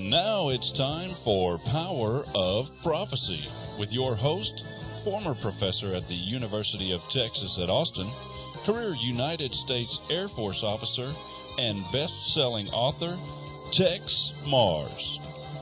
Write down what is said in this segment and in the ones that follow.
And now it's time for Power of Prophecy with your host, former professor at the University of Texas at Austin, career United States Air Force officer, and best-selling author, Tex Mars.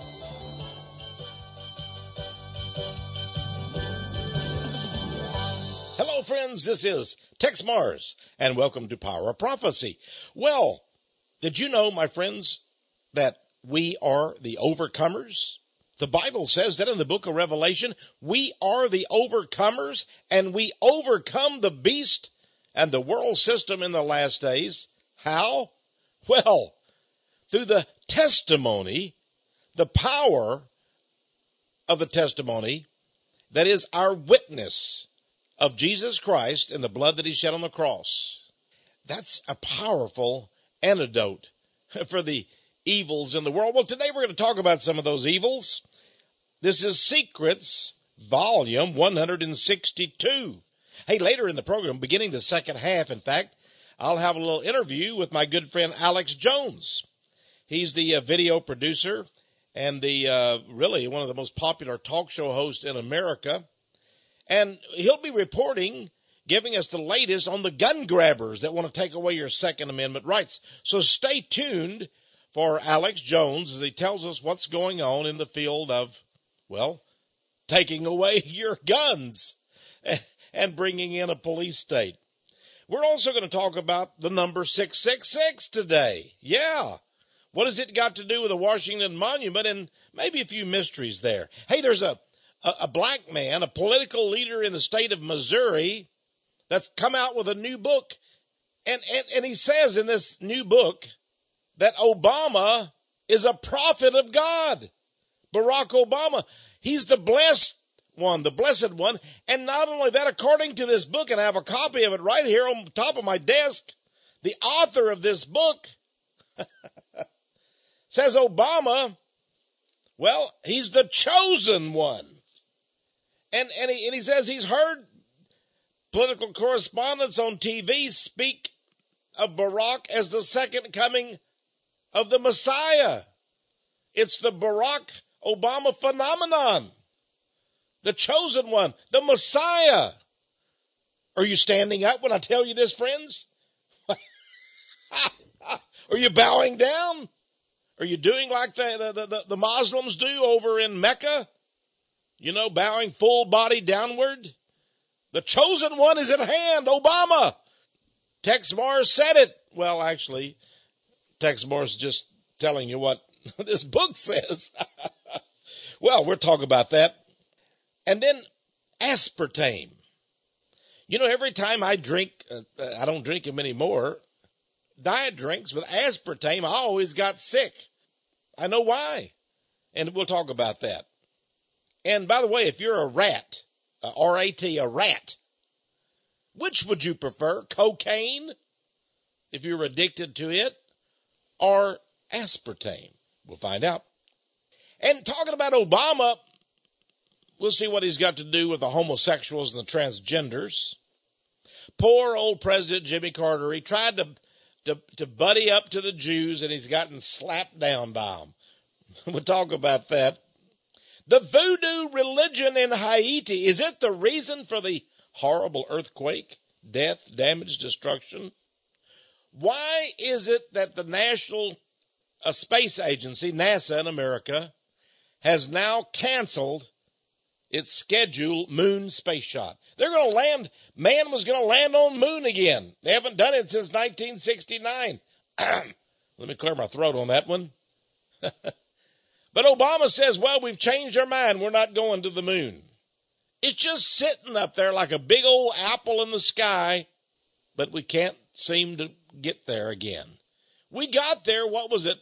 Hello, friends. This is Tex Mars, and welcome to Power of Prophecy. Well, did you know, my friends, that we are the overcomers? The Bible says that in the book of Revelation, we are the overcomers, and we overcome the beast and the world system in the last days. How? Well, through the testimony, the power of the testimony, that is our witness of Jesus Christ and the blood that he shed on the cross. That's a powerful antidote for the evils in the world. Well, today we're going to talk about some of those evils. This is Secrets, volume 162. Hey, later in the program, beginning the second half, in fact, I'll have a little interview with my good friend Alex Jones. He's the video producer and the really one of the most popular talk show hosts in America. And he'll be reporting, giving us the latest on the gun grabbers that want to take away your Second Amendment rights. So stay tuned for Alex Jones as he tells us what's going on in the field of, well, taking away your guns and bringing in a police state. We're also going to talk about the number 666 today. Yeah. What has it got to do with the Washington Monument and maybe a few mysteries there? Hey, there's a black man, a political leader in the state of Missouri that's come out with a new book. And he says in this new book that Obama is a prophet of God. Barack Obama, he's the blessed one, the blessed one. And not only that, according to this book, and I have a copy of it right here on top of my desk, the author of this book says Obama, well, he's the chosen one. And he says he's heard political correspondents on TV speak of Barack as the second coming of the Messiah. It's the Barack Obama phenomenon. The chosen one, the Messiah. Are you standing up when I tell you this, friends? Are you bowing down? Are you doing like the Muslims do over in Mecca? You know, bowing full body downward. The chosen one is at hand, Obama. Tex Mars said it. Well, actually, Tex Mars is just telling you what this book says. Well, we'll talk about that. And then aspartame. You know, every time I drink, I don't drink them anymore, diet drinks with aspartame, I always got sick. I know why. And we'll talk about that. And by the way, if you're a rat, R-A-T, a rat, which would you prefer? Cocaine, if you're addicted to it, or aspartame? We'll find out. And talking about Obama, we'll see what he's got to do with the homosexuals and the transgenders. Poor old President Jimmy Carter, he tried to buddy up to the Jews, and he's gotten slapped down by them. We'll talk about that. The voodoo religion in Haiti, is it the reason for the horrible earthquake, death, damage, destruction? Why is it that the National Space Agency, NASA in America, has now canceled its scheduled moon space shot? They're going to land, man was going to land on moon again. They haven't done it since 1969. Let me clear my throat on that one. But Obama says, well, we've changed our mind. We're not going to the moon. It's just sitting up there like a big old apple in the sky, but we can't seem to get there again. We got there, what was it,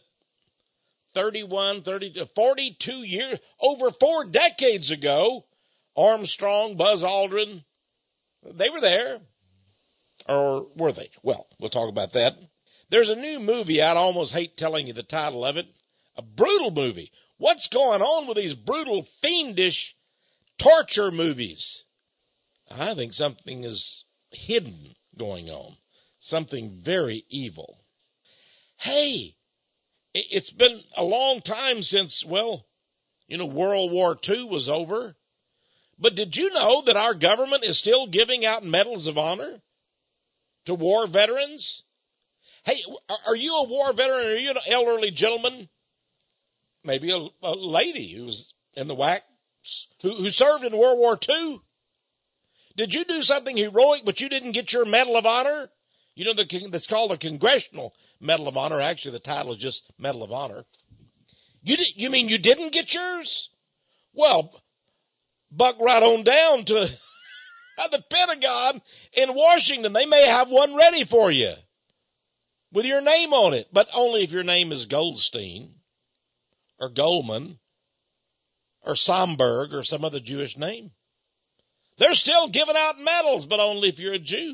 42 years, over 4 decades ago. Armstrong, Buzz Aldrin, they were there. Or were they? Well, we'll talk about that. There's a new movie out. I almost hate telling you the title of it. A brutal movie. What's going on with these brutal, fiendish torture movies? I think something is hidden going on. Something very evil. Hey, It's been a long time since, World War II was over. But did you know that our government is still giving out medals of honor to war veterans? Hey, are you a war veteran? Are you an elderly gentleman? Maybe a lady who was in the WAC, who served in World War II? Did you do something heroic, but you didn't get your Medal of Honor? You know, that's called a Congressional Medal of Honor. Actually, the title is just Medal of Honor. You mean you didn't get yours? Well, buck right on down to the Pentagon in Washington. They may have one ready for you with your name on it, but only if your name is Goldstein or Goldman or Somberg or some other Jewish name. They're still giving out medals, but only if you're a Jew.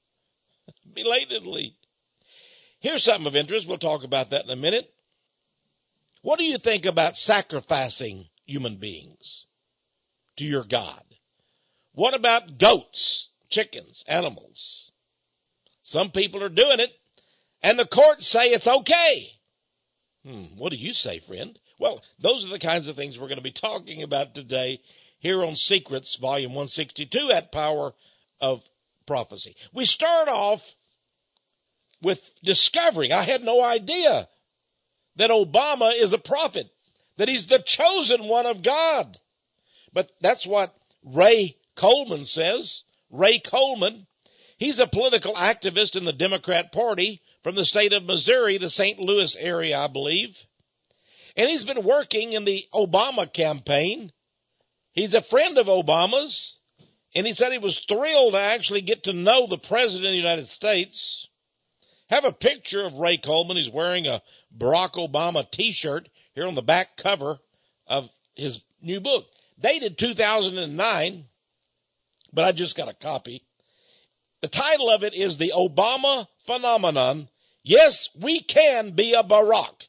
Belatedly. Here's something of interest. We'll talk about that in a minute. What do you think about sacrificing human beings to your God? What about goats, chickens, animals? Some people are doing it, and the courts say it's okay. What do you say, friend? Well, those are the kinds of things we're going to be talking about today here on Secrets, Volume 162 at Power of Prophecy. We start off with discovering, I had no idea that Obama is a prophet, that he's the chosen one of God. But that's what Ray Coleman says. Ray Coleman, he's a political activist in the Democrat Party from the state of Missouri, the St. Louis area, I believe. And he's been working in the Obama campaign. He's a friend of Obama's, and he said he was thrilled to actually get to know the President of the United States. Have a picture of Ray Coleman. He's wearing a Barack Obama t-shirt here on the back cover of his new book, dated 2009, but I just got a copy. The title of it is The Obama Phenomenon. Yes, we can be a Barack.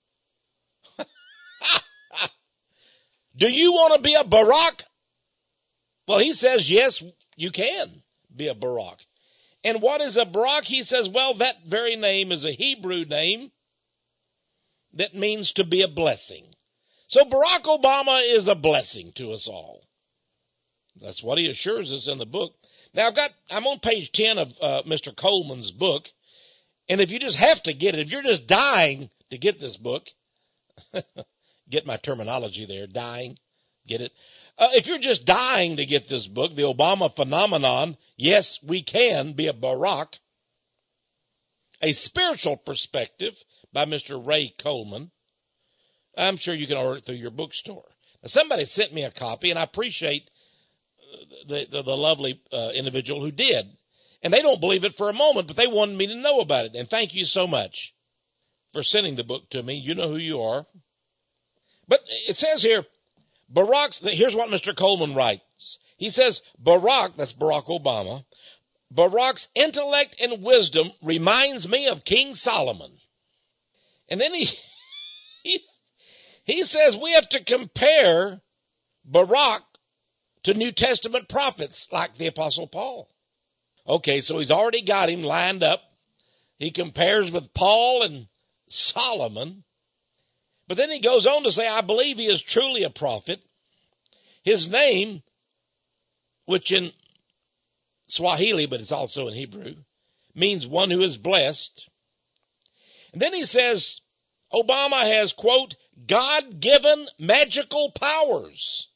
Do you want to be a Barack? Well, he says, yes, you can be a Barack. And what is a Barack? He says, well, that very name is a Hebrew name that means to be a blessing. So Barack Obama is a blessing to us all. That's what he assures us in the book. Now I'm on page 10 of Mr. Coleman's book. And if you just have to get it, if you're just dying to get this book, get my terminology there, dying, get it? If you're just dying to get this book, The Obama Phenomenon, Yes, We Can Be a Barack, A Spiritual Perspective by Mr. Ray Coleman, I'm sure you can order it through your bookstore. Now, somebody sent me a copy, and I appreciate the lovely individual who did. And they don't believe it for a moment, but they wanted me to know about it. And thank you so much for sending the book to me. You know who you are. But it says here, here's what Mr. Coleman writes. He says, Barack, that's Barack Obama, Barack's intellect and wisdom reminds me of King Solomon. And then he says we have to compare Barack to New Testament prophets like the Apostle Paul. Okay, so he's already got him lined up. He compares with Paul and Solomon. But then he goes on to say, I believe he is truly a prophet. His name, which in Swahili, but it's also in Hebrew, means one who is blessed. And then he says, Obama has, quote, God-given magical powers.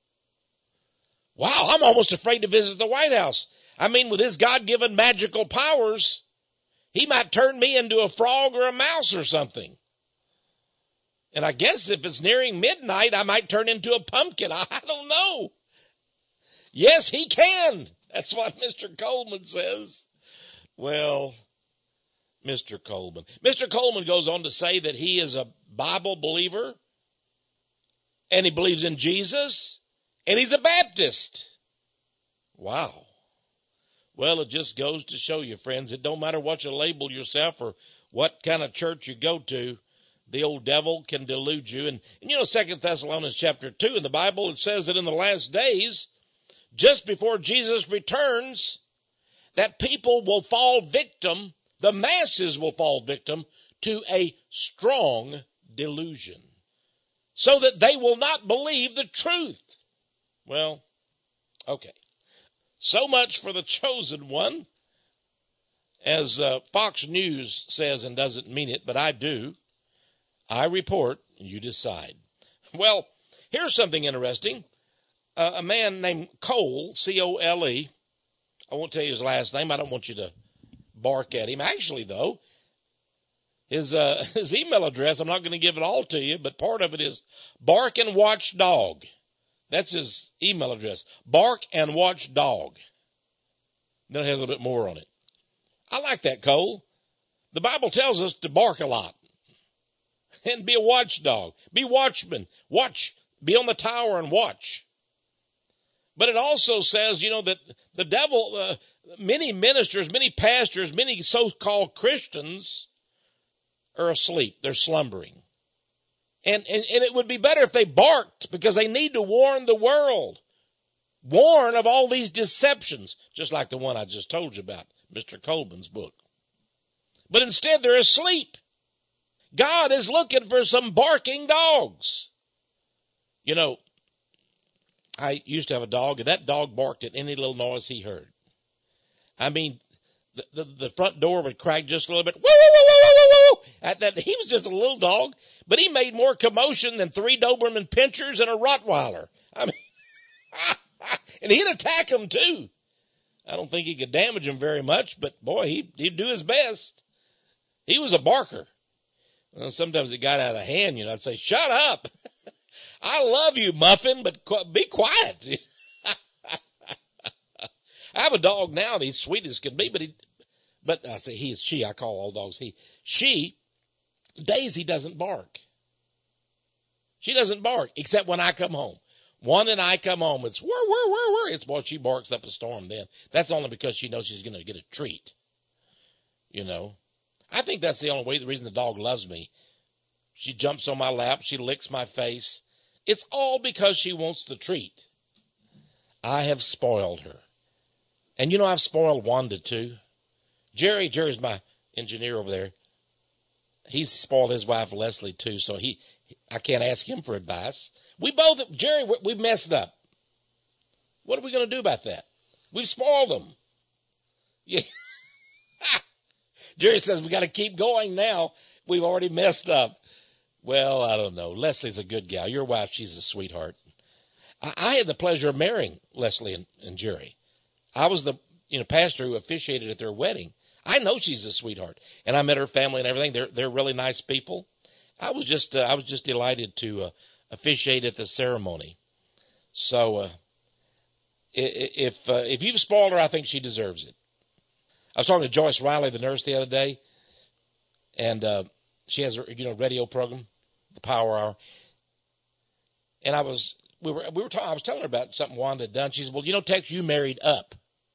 Wow, I'm almost afraid to visit the White House. I mean, with his God-given magical powers, he might turn me into a frog or a mouse or something. And I guess if it's nearing midnight, I might turn into a pumpkin. I don't know. Yes, he can. That's what Mr. Coleman says. Well, Mr. Coleman. Mr. Coleman goes on to say that he is a Bible believer, and he believes in Jesus, and he's a Baptist. Wow. Well, it just goes to show you, friends, it don't matter what you label yourself or what kind of church you go to, the old devil can delude you. And 2 Thessalonians chapter 2 in the Bible, it says that in the last days, just before Jesus returns, that people will fall victim, the masses will fall victim to a strong delusion, so that they will not believe the truth. Well, okay. So much for the chosen one. As Fox News says, and doesn't mean it, but I do. I report, you decide. Well, here's something interesting. A man named Cole, C-O-L-E. I won't tell you his last name. I don't want you to bark at him. Actually, though, his email address, I'm not going to give it all to you, but part of it is Bark and Watch Dog. That's his email address. Bark and Watch Dog. Then it has a little bit more on it. I like that, Cole. The Bible tells us to bark a lot and be a watchdog. Be watchman. Watch. Be on the tower and watch. But it also says, that the devil, many ministers, many pastors, many so-called Christians are asleep. They're slumbering. And it would be better if they barked, because they need to warn the world. Warn of all these deceptions, just like the one I just told you about, Mr. Coleman's book. But instead they're asleep. God is looking for some barking dogs. I used to have a dog, and that dog barked at any little noise he heard. I mean, the front door would crack just a little bit. Woo, woo, woo, woo, woo, woo. He was just a little dog, but he made more commotion than 3 Doberman Pinschers and a Rottweiler. I mean, and he'd attack them too. I don't think he could damage them very much, but boy, he'd do his best. He was a barker. Well, sometimes it got out of hand, I'd say, shut up. I love you, Muffin, but be quiet. I have a dog now, and he's sweet as can be, but I say he is she. I call all dogs he. She, Daisy doesn't bark. She doesn't bark, except when I come home. One and I come home, it's whir, whir, whir, whir. It's boy, she barks up a storm then. That's only because she knows she's going to get a treat. I think that's the reason the dog loves me. She jumps on my lap. She licks my face. It's all because she wants the treat. I have spoiled her. And I've spoiled Wanda too. Jerry's my engineer over there. He's spoiled his wife Leslie too, so I can't ask him for advice. We've messed up. What are we going to do about that? We've spoiled them. Yeah. Jerry says we got to keep going now. We've already messed up. Well, I don't know. Leslie's a good gal. Your wife, she's a sweetheart. I had the pleasure of marrying Leslie and Jerry. I was the pastor who officiated at their wedding. I know she's a sweetheart, and I met her family and everything. They're really nice people. I was just delighted to officiate at the ceremony. So if you've spoiled her, I think she deserves it. I was talking to Joyce Riley, the nurse, the other day, and she has a radio program, the Power Hour. And I was telling her about something Wanda had done. She said, "Well, Tex, you married up."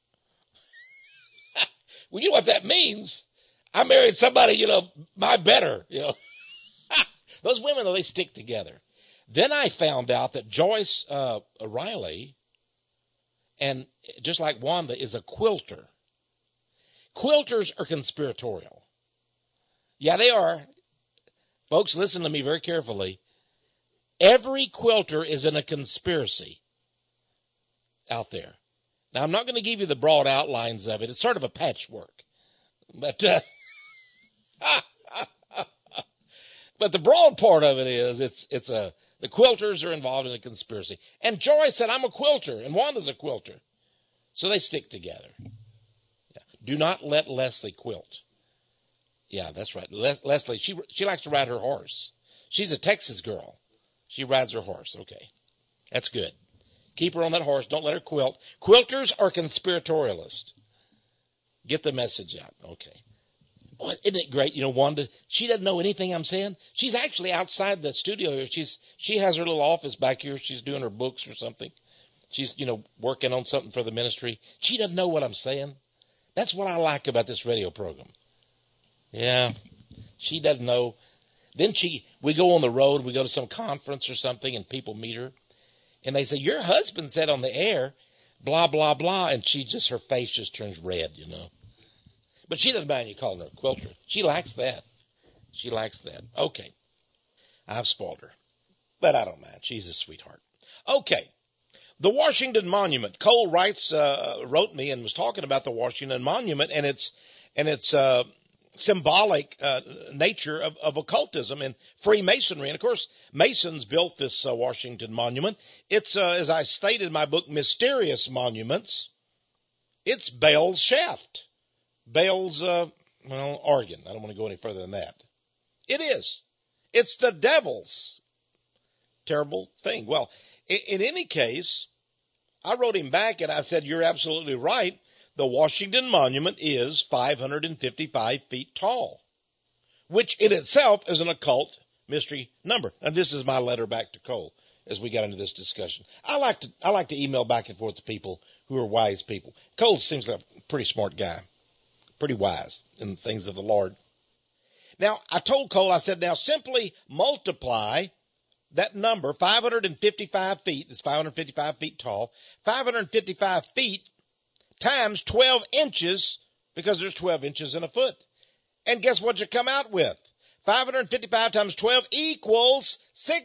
Well, you know what that means? I married somebody, my better, Those women, they stick together. Then I found out that Joyce Riley, and just like Wanda, is a quilter. Quilters are conspiratorial. Yeah, they are. Folks, listen to me very carefully. Every quilter is in a conspiracy out there. Now, I'm not going to give you the broad outlines of it. It's sort of a patchwork. But but the broad part of it is the quilters are involved in a conspiracy. And Joyce said, I'm a quilter, and Wanda's a quilter. So they stick together. Yeah. Do not let Leslie quilt. Yeah, that's right. Leslie, she likes to ride her horse. She's a Texas girl. She rides her horse. Okay. That's good. Keep her on that horse. Don't let her quilt. Quilters are conspiratorialists. Get the message out. Okay. Boy, isn't it great? Wanda, she doesn't know anything I'm saying. She's actually outside the studio here. She has her little office back here. She's doing her books or something. She's, working on something for the ministry. She doesn't know what I'm saying. That's what I like about this radio program. Yeah. She doesn't know. Then we go on the road. We go to some conference or something and people meet her. And they say, your husband said on the air, blah, blah, blah. And her face just turns red, But she doesn't mind you calling her a quilter. She likes that. She likes that. Okay. I've spoiled her. But I don't mind. She's a sweetheart. Okay. The Washington Monument. Cole wrote me and was talking about the Washington Monument and its symbolic nature of occultism and Freemasonry. And of course, Masons built this Washington Monument. It's, as I stated in my book, Mysterious Monuments. It's Baal's shaft. Baal's, organ. I don't want to go any further than that. It is. It's the devil's terrible thing. Well, in any case, I wrote him back and I said, you're absolutely right. The Washington Monument is 555 feet tall, which in itself is an occult mystery number. And this is my letter back to Cole as we got into this discussion. I like to email back and forth to people who are wise people. Cole seems like a pretty smart guy, pretty wise in the things of the Lord. Now, I told Cole, I said, now simply multiply that number, 555 feet, that's 555 feet tall, 555 feet times 12 inches, because there's 12 inches in a foot. And guess what you come out with? 555 times 12 equals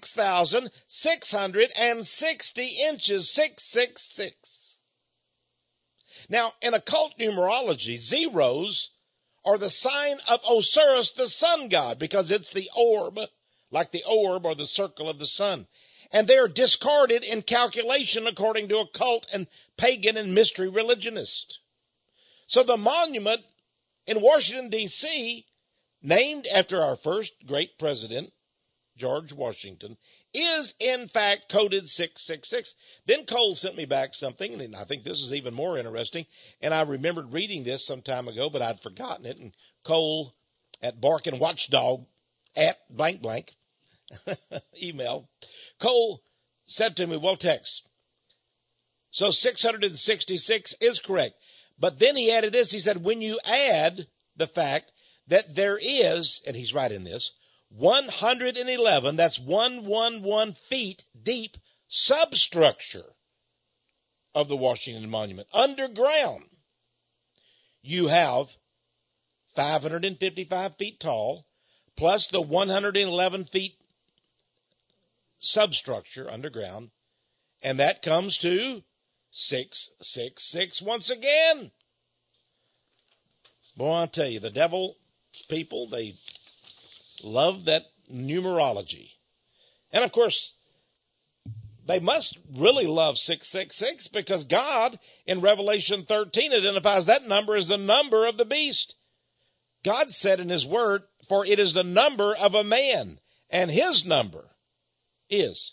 6,660 inches, 666. Now, in occult numerology, zeros are the sign of Osiris, the sun god, because it's the orb, like the orb or the circle of the sun. And they're discarded in calculation according to occult and pagan and mystery religionists. So the monument in Washington, D.C., named after our first great president, George Washington, is in fact coded 666. Then Cole sent me back something, and I think this is even more interesting, and I remembered reading this some time ago, but I'd forgotten it, and Cole at Barking Watchdog at blank blank email, Cole said to me, well, Tex, so 666 is correct. But then he added this, he said, when you add the fact that there is, and he's right in this, 111, that's 111 feet deep substructure of the Washington Monument, underground. You have 555 feet tall, plus the 111 feet substructure underground, and that comes to 666 once again. Boy, I'll tell you, the devil people, they love that numerology. And of course, they must really love 666 because God in Revelation 13 identifies that number as the number of the beast. God said in his word, for it is the number of a man, and his number is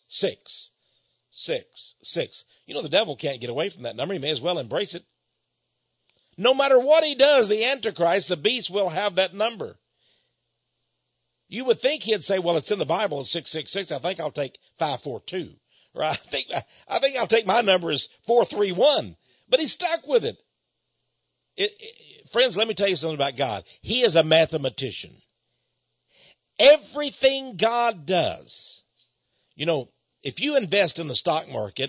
666. You know, the devil can't get away from that number. He may as well embrace it. No matter what he does, the Antichrist, the beast, will have that number. You would think he'd say, well, it's in the Bible, it's 666. I think I'll take 542. Or I think I'll take my number as 431. But he's stuck with it. Friends, let me tell you something about God. He is a mathematician. Everything God does, you know, if you invest in the stock market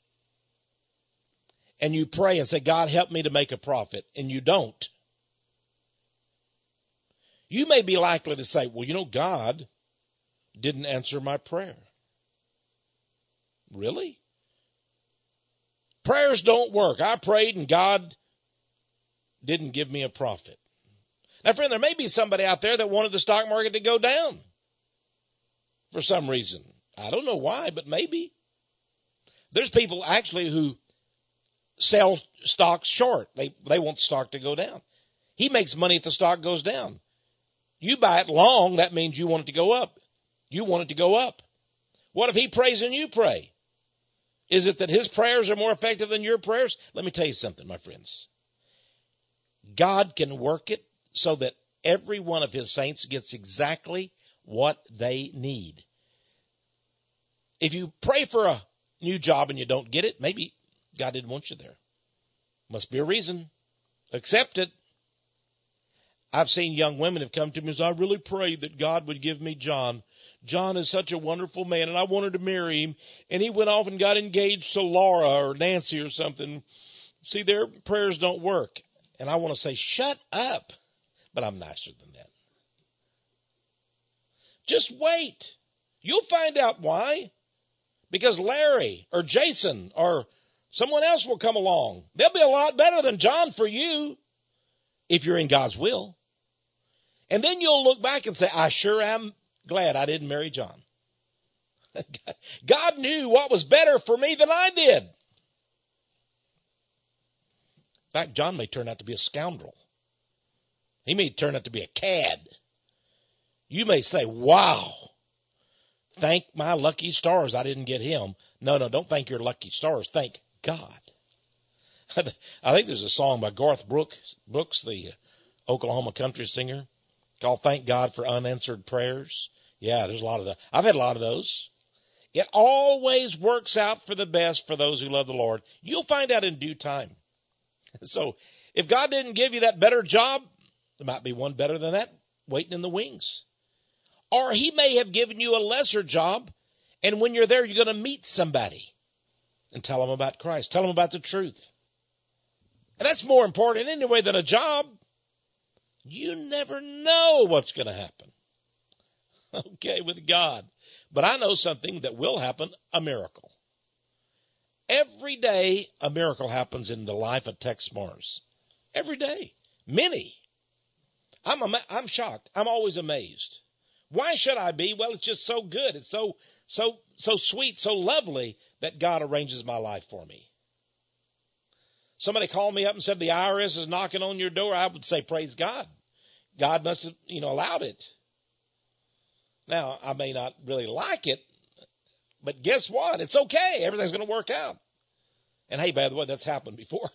and you pray and say, God, help me to make a profit, and you don't, you may be likely to say, well, you know, God didn't answer my prayer. Really? Prayers don't work. I prayed and God didn't give me a profit. Now, friend, there may be somebody out there that wanted the stock market to go down for some reason. I don't know why, but maybe. There's people actually who sell stocks short. They want the stock to go down. He makes money if the stock goes down. You buy it long, that means you want it to go up. You want it to go up. What if he prays and you pray? Is it that his prayers are more effective than your prayers? Let me tell you something, my friends. God can work it so that every one of his saints gets exactly what they need. If you pray for a new job and you don't get it, maybe God didn't want you there. Must be a reason. Accept it. I've seen young women have come to me and said, I really prayed that God would give me John. John is such a wonderful man, and I wanted to marry him. And he went off and got engaged to Laura or Nancy or something. See, their prayers don't work. And I want to say, shut up. But I'm nicer than that. Just wait. You'll find out why. Because Larry or Jason or someone else will come along. They'll be a lot better than John for you if you're in God's will. And then you'll look back and say, I sure am glad I didn't marry John. God knew what was better for me than I did. In fact, John may turn out to be a scoundrel. He may turn out to be a cad. You may say, wow, thank my lucky stars I didn't get him. No, don't thank your lucky stars. Thank God. I think there's a song by Garth Brooks, the Oklahoma country singer, called Thank God for Unanswered Prayers. Yeah, there's a lot of that. I've had a lot of those. It always works out for the best for those who love the Lord. You'll find out in due time. So if God didn't give you that better job, there might be one better than that waiting in the wings. Or he may have given you a lesser job, and when you're there, you're going to meet somebody and tell them about Christ. Tell them about the truth. And that's more important anyway than a job. You never know what's going to happen. Okay, with God. But I know something that will happen, a miracle. Every day, a miracle happens in the life of Tex Mars. Every day. Many. I'm shocked. I'm always amazed. Why should I be? Well, it's just so good. It's so sweet, so lovely that God arranges my life for me. Somebody called me up and said the IRS is knocking on your door. I would say, praise God. God must have, allowed it. Now, I may not really like it, but guess what? It's okay. Everything's going to work out. And hey, by the way, that's happened before.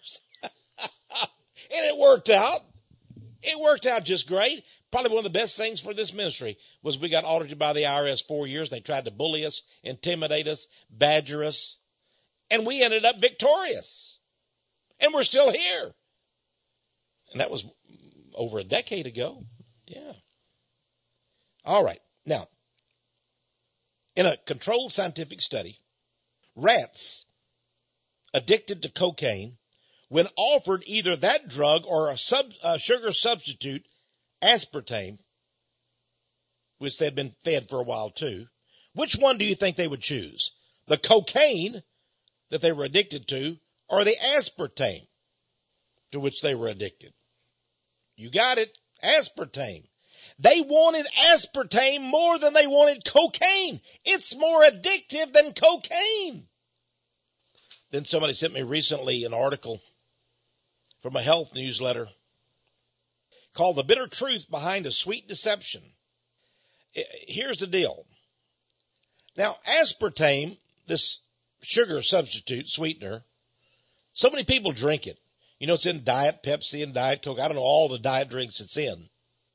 And it worked out. It worked out just great. Probably one of the best things for this ministry was we got audited by the IRS 4 years. They tried to bully us, intimidate us, badger us, and we ended up victorious. And we're still here. And that was over a decade ago. Yeah. All right. Now, in a controlled scientific study, rats addicted to cocaine, when offered either that drug or a sugar substitute, aspartame, which they'd been fed for a while too, which one do you think they would choose? The cocaine that they were addicted to or the aspartame to which they were addicted? You got it, aspartame. They wanted aspartame more than they wanted cocaine. It's more addictive than cocaine. Then somebody sent me recently an article from a health newsletter called The Bitter Truth Behind a Sweet Deception. Here's the deal. Now, aspartame, this sugar substitute, sweetener, so many people drink it. It's in Diet Pepsi and Diet Coke. I don't know all the diet drinks it's in.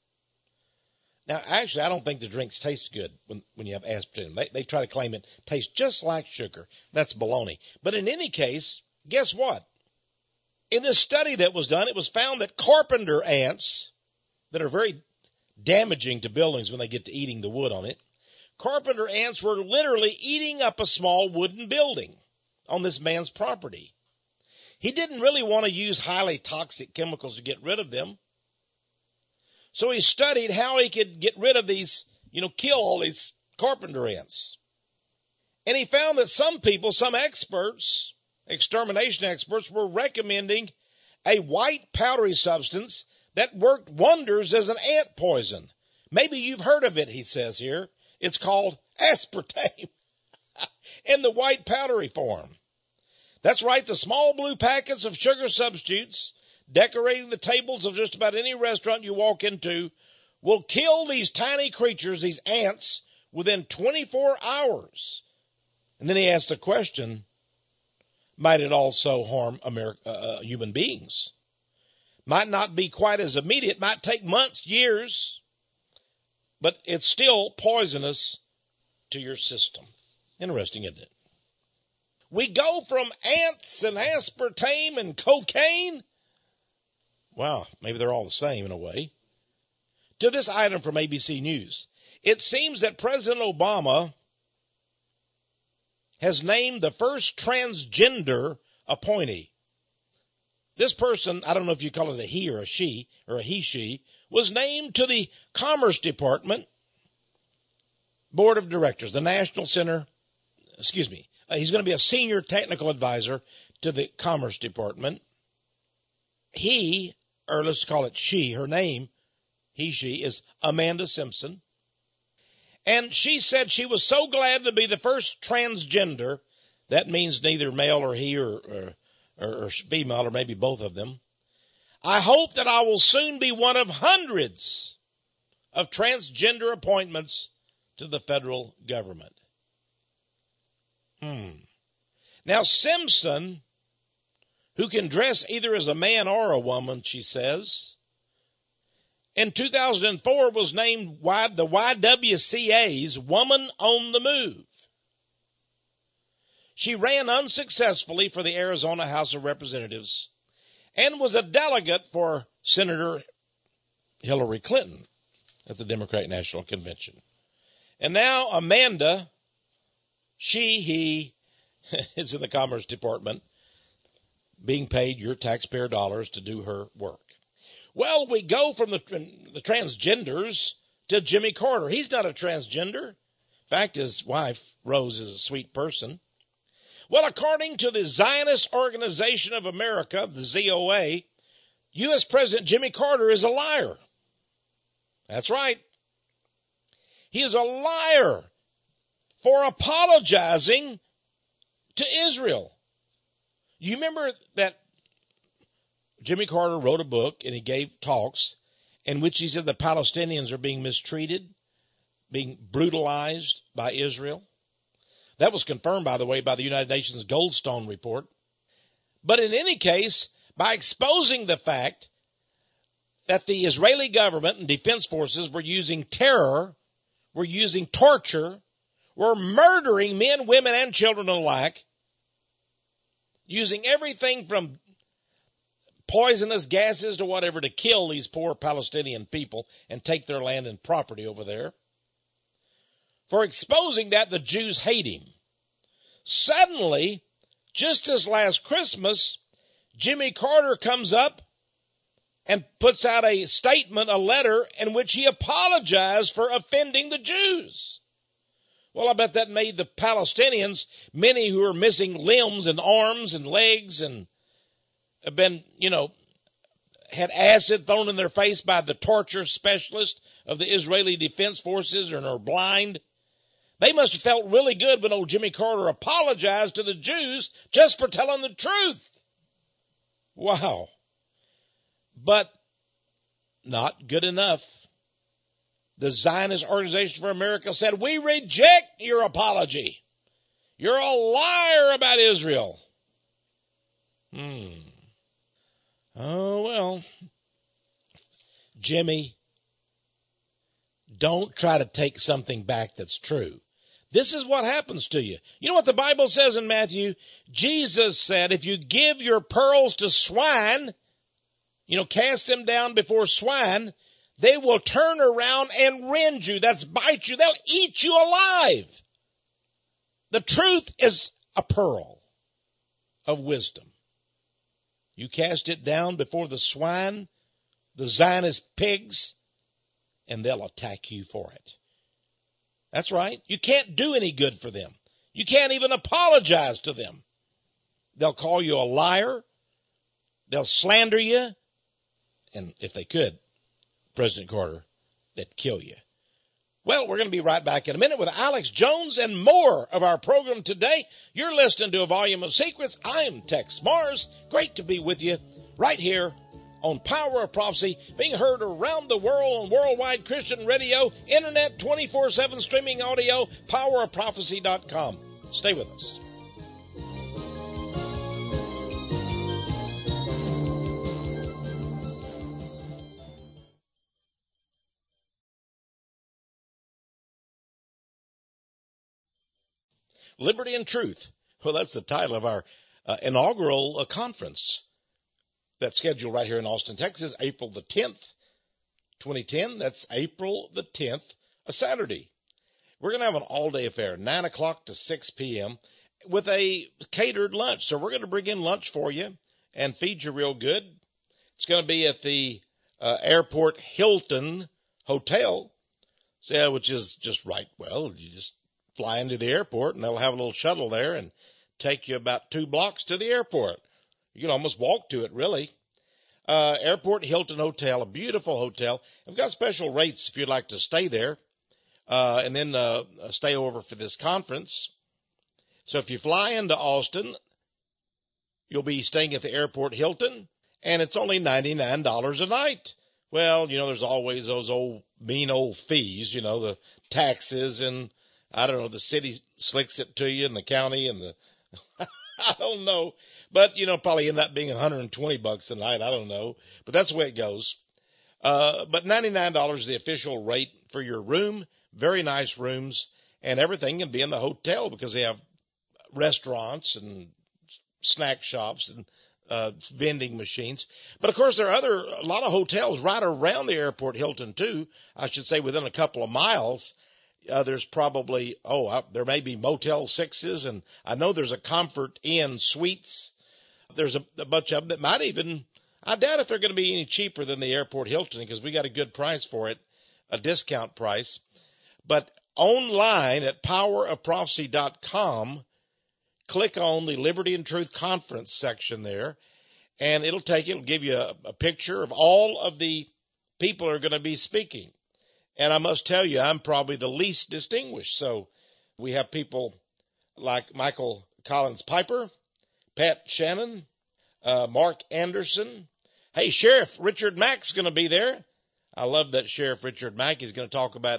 Now, actually, I don't think the drinks taste good when you have aspartame. They try to claim it tastes just like sugar. That's baloney. But in any case, guess what? In this study that was done, it was found that carpenter ants that are very damaging to buildings when they get to eating the wood on it, carpenter ants were literally eating up a small wooden building on this man's property. He didn't really want to use highly toxic chemicals to get rid of them. So he studied how he could get rid of these, kill all these carpenter ants. And he found that some people, some experts, extermination experts, were recommending a white powdery substance that worked wonders as an ant poison. Maybe you've heard of it, he says here. It's called aspartame in the white powdery form. That's right, the small blue packets of sugar substitutes decorating the tables of just about any restaurant you walk into will kill these tiny creatures, these ants, within 24 hours. And then he asked the question, might it also harm human beings? Might not be quite as immediate, might take months, years, but it's still poisonous to your system. Interesting, isn't it? We go from ants and aspartame and cocaine, wow, maybe they're all the same in a way, to this item from ABC News. It seems that President Obama has named the first transgender appointee. This person, I don't know if you call it a he or a she, or a he-she, was named to the Commerce Department board of directors, the National Center, he's going to be a senior technical advisor to the Commerce Department. He, or let's call it she, her name, she is Amanda Simpson. And she said she was so glad to be the first transgender. That means neither male or he or female, or maybe both of them. I hope that I will soon be one of hundreds of transgender appointments to the federal government. Now, Simpson, who can dress either as a man or a woman, she says, in 2004 was named the YWCA's Woman on the Move. She ran unsuccessfully for the Arizona House of Representatives and was a delegate for Senator Hillary Clinton at the Democratic National Convention. And now Amanda, he is in the Commerce Department being paid your taxpayer dollars to do her work. Well, we go from the transgenders to Jimmy Carter. He's not a transgender. In fact, his wife, Rose, is a sweet person. Well, according to the Zionist Organization of America, the ZOA, U.S. President Jimmy Carter is a liar. That's right. He is a liar for apologizing to Israel. You remember that Jimmy Carter wrote a book and he gave talks in which he said the Palestinians are being mistreated, being brutalized by Israel. That was confirmed, by the way, by the United Nations Goldstone report. But in any case, by exposing the fact that the Israeli government and defense forces were using terror, were using torture, were murdering men, women, and children alike, using everything from poisonous gases to whatever to kill these poor Palestinian people and take their land and property over there. For exposing that, the Jews hate him. Suddenly, just as last Christmas, Jimmy Carter comes up and puts out a statement, a letter, in which he apologized for offending the Jews. Well, I bet that made the Palestinians, many who are missing limbs and arms and legs and have been, had acid thrown in their face by the torture specialist of the Israeli Defense Forces and are blind. They must have felt really good when old Jimmy Carter apologized to the Jews just for telling the truth. Wow. But not good enough. The Zionist Organization for America said, we reject your apology. You're a liar about Israel. Oh, well, Jimmy, don't try to take something back that's true. This is what happens to you. You know what the Bible says in Matthew? Jesus said, if you give your pearls to swine, cast them down before swine, they will turn around and rend you. That's bite you. They'll eat you alive. The truth is a pearl of wisdom. You cast it down before the swine, the Zionist pigs, and they'll attack you for it. That's right. You can't do any good for them. You can't even apologize to them. They'll call you a liar. They'll slander you. And if they could, President Carter, they'd kill you. Well, we're going to be right back in a minute with Alex Jones and more of our program today. You're listening to A Volume of Secrets. I'm Tex Mars. Great to be with you right here on Power of Prophecy, being heard around the world on Worldwide Christian Radio, Internet, 24/7 streaming audio, powerofprophecy.com. Stay with us. Liberty and Truth. Well, that's the title of our inaugural conference that's scheduled right here in Austin, Texas, April the 10th, 2010. That's April the 10th, a Saturday. We're going to have an all-day affair, 9 o'clock to 6 p.m., with a catered lunch. So we're going to bring in lunch for you and feed you real good. It's going to be at the Airport Hilton Hotel, So, yeah, which is just right. Well, you just fly into the airport and they'll have a little shuttle there and take you about 2 blocks to the airport. You can almost walk to it, really. Airport Hilton Hotel, a beautiful hotel. We've got special rates if you'd like to stay there, and then stay over for this conference. So if you fly into Austin, you'll be staying at the Airport Hilton, and it's only $99 a night. Well, there's always those mean old fees, the taxes, and I don't know, the city slicks it to you, and the county, and the, I don't know. But, probably end up being $120 a night. I don't know. But that's the way it goes. But $99 is the official rate for your room. Very nice rooms, and everything can be in the hotel because they have restaurants and snack shops and vending machines. But of course, there are a lot of hotels right around the Airport Hilton too. I should say within a couple of miles. There's probably, there may be Motel 6s, and I know there's a Comfort Inn Suites. There's a bunch of them that might even, I doubt if they're going to be any cheaper than the Airport Hilton because we got a good price for it, a discount price. But online at powerofprophecy.com, click on the Liberty and Truth Conference section there, and it'll give you a picture of all of the people who are going to be speaking. And I must tell you, I'm probably the least distinguished. So we have people like Michael Collins Piper, Pat Shannon, Mark Anderson. Hey, Sheriff Richard Mack's going to be there. I love that Sheriff Richard Mack. He's going to talk about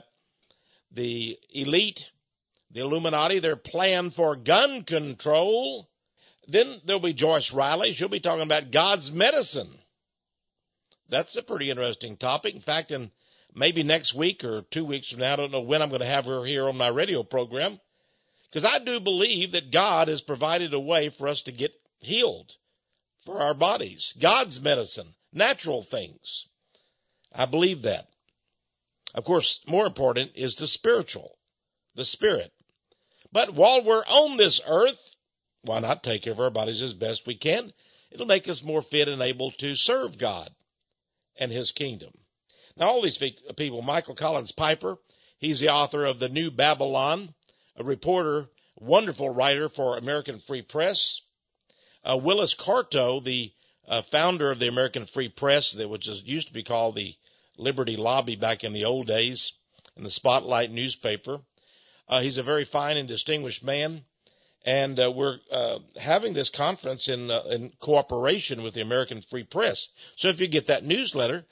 the elite, the Illuminati, their plan for gun control. Then there'll be Joyce Riley. She'll be talking about God's medicine. That's a pretty interesting topic. In fact, maybe next week or 2 weeks from now, I don't know when I'm going to have her here on my radio program, because I do believe that God has provided a way for us to get healed for our bodies. God's medicine, natural things. I believe that. Of course, more important is the spiritual, the spirit. But while we're on this earth, why not take care of our bodies as best we can? It'll make us more fit and able to serve God and his kingdom. Now, all these people, Michael Collins Piper, he's the author of The New Babylon, a reporter, wonderful writer for American Free Press. Willis Carto, the founder of the American Free Press, which used to be called the Liberty Lobby back in the old days, and the Spotlight newspaper. He's a very fine and distinguished man, and we're having this conference in cooperation with the American Free Press. So if you get that newsletter,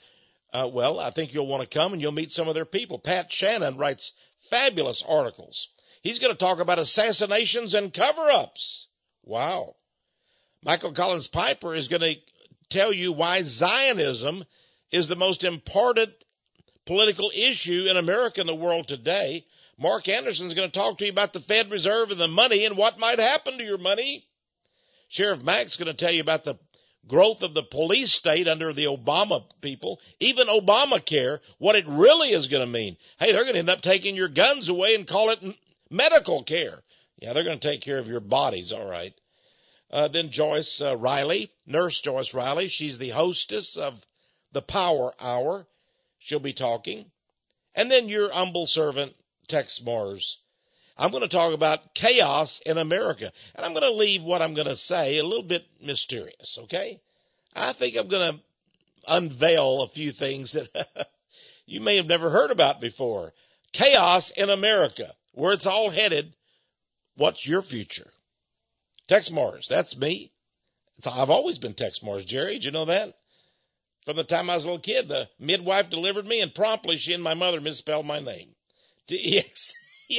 I think you'll want to come and you'll meet some of their people. Pat Shannon writes fabulous articles. He's going to talk about assassinations and cover-ups. Wow. Michael Collins Piper is going to tell you why Zionism is the most important political issue in America and the world today. Mark Anderson is going to talk to you about the Fed Reserve and the money and what might happen to your money. Sheriff Mack's going to tell you about the growth of the police state under the Obama people, even Obamacare, what it really is going to mean. Hey, they're going to end up taking your guns away and call it medical care. Yeah, they're going to take care of your bodies, all right. Then Joyce Riley, Nurse Joyce Riley, she's the hostess of the Power Hour. She'll be talking. And then your humble servant, Tex Mars. I'm going to talk about chaos in America. And I'm going to leave what I'm going to say a little bit mysterious, okay? I think I'm going to unveil a few things that you may have never heard about before. Chaos in America, where it's all headed. What's your future? Tex Mars, that's me. I've always been Tex Mars, Jerry. Did you know that? From the time I was a little kid, the midwife delivered me, and promptly she and my mother misspelled my name. T-E-X. Yeah.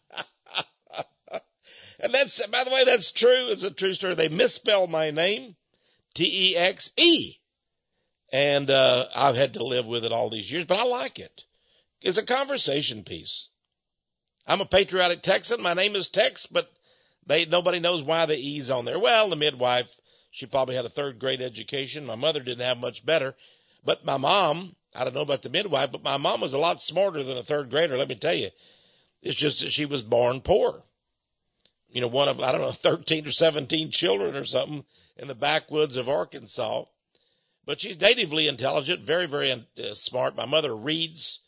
And that's, by the way, that's true. It's a true story. They misspelled my name, T-E-X-E. And I've had to live with it all these years, but I like it. It's a conversation piece. I'm a patriotic Texan. My name is Tex, but nobody knows why the E's on there. Well, the midwife, she probably had a third grade education. My mother didn't have much better. But my mom, I don't know about the midwife, but my mom was a lot smarter than a third grader, let me tell you. It's just that she was born poor. One of, 13 or 17 children or something in the backwoods of Arkansas. But she's natively intelligent, very, very smart. My mother reads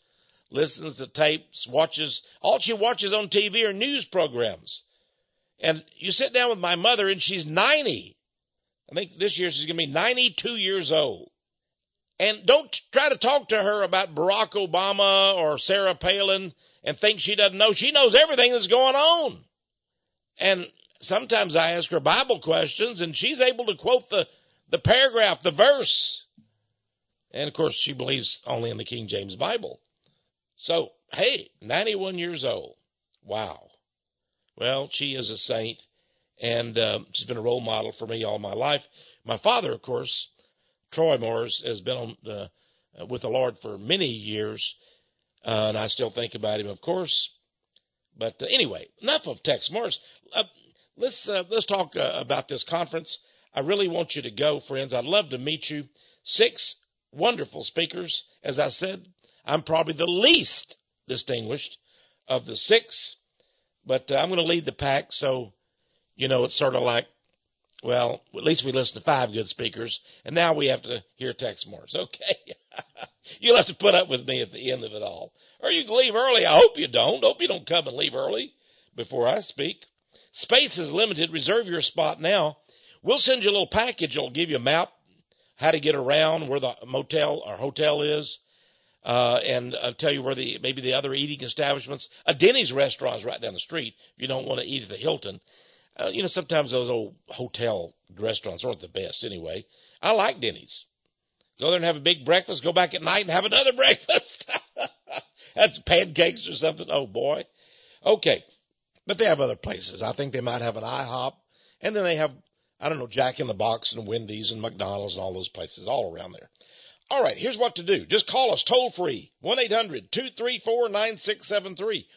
listens to tapes, all she watches on TV are news programs. And you sit down with my mother and she's 90. I think this year she's going to be 92 years old. And don't try to talk to her about Barack Obama or Sarah Palin and think she doesn't know. She knows everything that's going on. And sometimes I ask her Bible questions and she's able to quote the paragraph, the verse. And of course she believes only in the King James Bible. So, hey, 91 years old. Wow. Well, she is a saint, and she's been a role model for me all my life. My father, of course, Troy Morris, has been with the Lord for many years, and I still think about him, of course. But anyway, enough of Tex Morris. Let's talk about this conference. I really want you to go, friends. I'd love to meet you. 6 wonderful speakers. As I said, I'm probably the least distinguished of the 6, but I'm going to lead the pack. So, it's sort of like, well, at least we listened to 5 good speakers, and now we have to hear Tex Morris. Okay. You'll have to put up with me at the end of it all. Or you can leave early. I hope you don't. Hope you don't come and leave early before I speak. Space is limited. Reserve your spot now. We'll send you a little package. It'll give you a map, how to get around, where the motel or hotel is, and I'll tell you where maybe the other eating establishments. A Denny's restaurant is right down the street if you don't want to eat at the Hilton. Sometimes those old hotel restaurants aren't the best anyway. I like Denny's. Go there and have a big breakfast, go back at night and have another breakfast. That's pancakes or something. Oh, boy. Okay. But they have other places. I think they might have an IHOP. And then they have, Jack in the Box and Wendy's and McDonald's and all those places all around there. All right, here's what to do. Just call us toll free, 1-800-234-9673,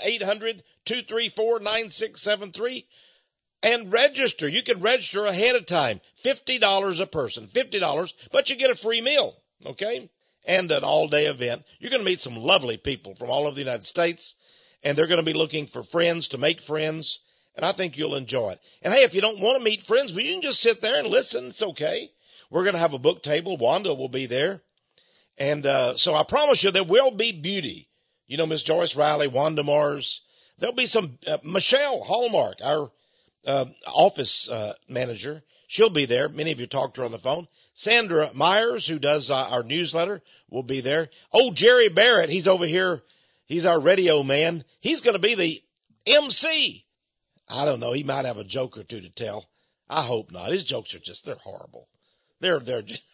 1-800-234-9673, and register. You can register ahead of time, $50 a person, $50, but you get a free meal, okay? And an all-day event. You're going to meet some lovely people from all over the United States, and they're going to be looking for friends to make friends, and I think you'll enjoy it. And, hey, if you don't want to meet friends, well, you can just sit there and listen. It's okay. We're going to have a book table. Wanda will be there. And so I promise you there will be beauty. Miss Joyce Riley, Wanda Mars. There'll be some Michelle Hallmark, our office manager. She'll be there. Many of you talked to her on the phone. Sandra Myers, who does our newsletter, will be there. Oh, Jerry Barrett, he's over here. He's our radio man. He's going to be the MC. I don't know. He might have a joke or two to tell. I hope not. His jokes are they're horrible. They're just,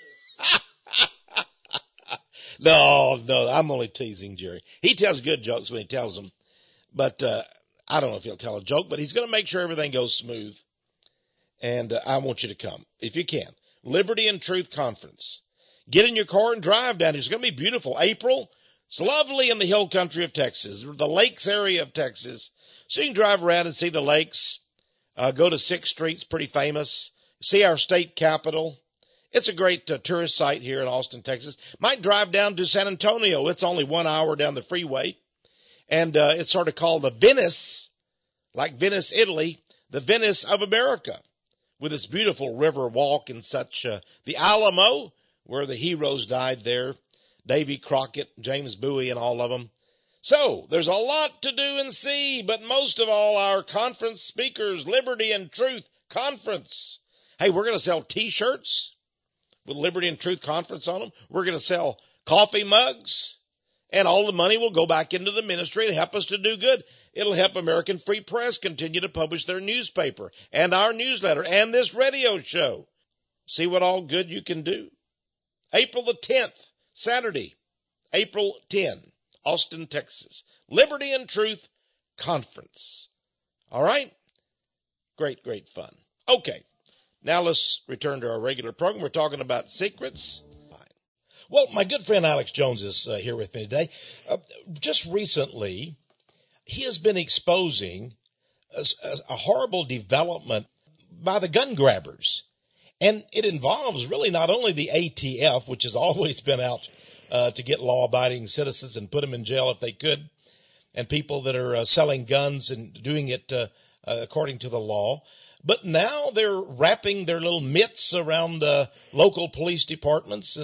no, I'm only teasing Jerry. He tells good jokes when he tells them, but, I don't know if he'll tell a joke, but he's going to make sure everything goes smooth. And, I want you to come if you can. Liberty and Truth Conference. Get in your car and drive down. It's going to be beautiful. April. It's lovely in the hill country of Texas, the lakes area of Texas. So you can drive around and see the lakes. Go to 6th Street. It's pretty famous. See our state capitol. It's a great tourist site here in Austin, Texas. Might drive down to San Antonio. It's only 1 hour down the freeway. And it's sort of called the Venice, like Venice, Italy, the Venice of America, with its beautiful river walk and such. The Alamo, where the heroes died there, Davy Crockett, James Bowie, and all of them. So there's a lot to do and see, but most of all, our conference speakers, Liberty and Truth Conference. Hey, we're going to sell T-shirts with Liberty and Truth Conference on them. We're going to sell coffee mugs, and all the money will go back into the ministry and help us to do good. It'll help American Free Press continue to publish their newspaper and our newsletter and this radio show. See what all good you can do. April the 10th, Saturday, April 10, Austin, Texas. Liberty and Truth Conference. All right? Great, great fun. Okay. Now let's return to our regular program. We're talking about secrets. Well, my good friend Alex Jones is here with me today. Just recently, he has been exposing a horrible development by the gun grabbers. And it involves really not only the ATF, which has always been out to get law-abiding citizens and put them in jail if they could, and people that are selling guns and doing it according to the law. But now they're wrapping their little mitts around local police departments, and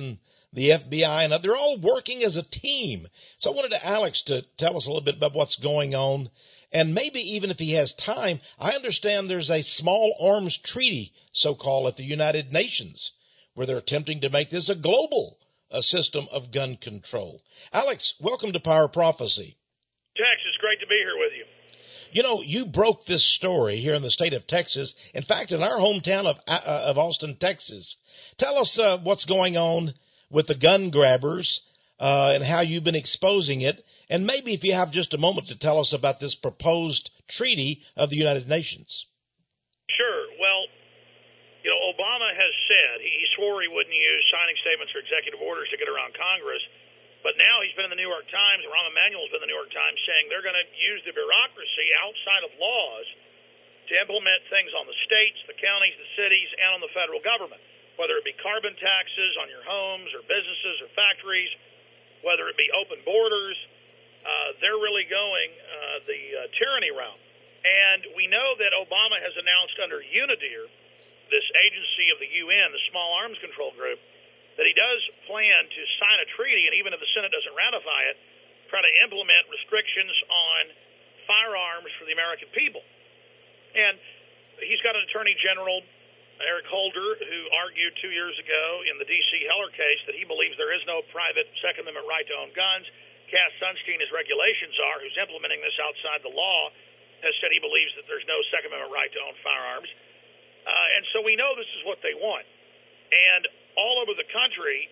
the FBI, and they're all working as a team. So I wanted Alex to tell us a little bit about what's going on. And maybe even if he has time, I understand there's a small arms treaty, so-called, at the United Nations, where they're attempting to make this a global system of gun control. Alex, welcome to Power Prophecy. Tex, it's great to be here with you. You know, you broke this story here in the state of Texas. In fact, in our hometown of Austin, Texas. Tell us what's going on with the gun grabbers and how you've been exposing it. And maybe if you have just a moment to tell us about this proposed treaty of the United Nations. Sure. Well, you know, Obama has said, he swore he wouldn't use signing statements or executive orders to get around Congress. But now he's been in the New York Times, Rahm Emanuel's been in the New York Times, saying they're going to use the bureaucracy outside of laws to implement things on the states, the counties, the cities, and on the federal government, whether it be carbon taxes on your homes or businesses or factories, whether it be open borders. They're really going the tyranny route. And we know that Obama has announced under UNIDIR, this agency of the UN, the Small Arms Control Group, that he does plan to sign a treaty, and even if the Senate doesn't ratify it, try to implement restrictions on firearms for the American people. And he's got an Attorney General, Eric Holder, who argued 2 years ago in the D.C. Heller case that he believes there is no private Second Amendment right to own guns. Cass Sunstein, as regulations are, who's implementing this outside the law, has said he believes that there's no Second Amendment right to own firearms. And so we know this is what they want. And all over the country,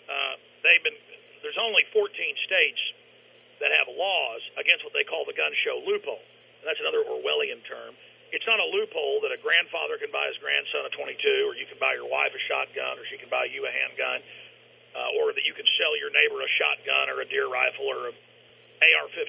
there's only 14 states that have laws against what they call the gun show loophole. And that's another Orwellian term. It's not a loophole that a grandfather can buy his grandson a .22, or you can buy your wife a shotgun, or she can buy you a handgun, or that you can sell your neighbor a shotgun or a deer rifle or a AR-15.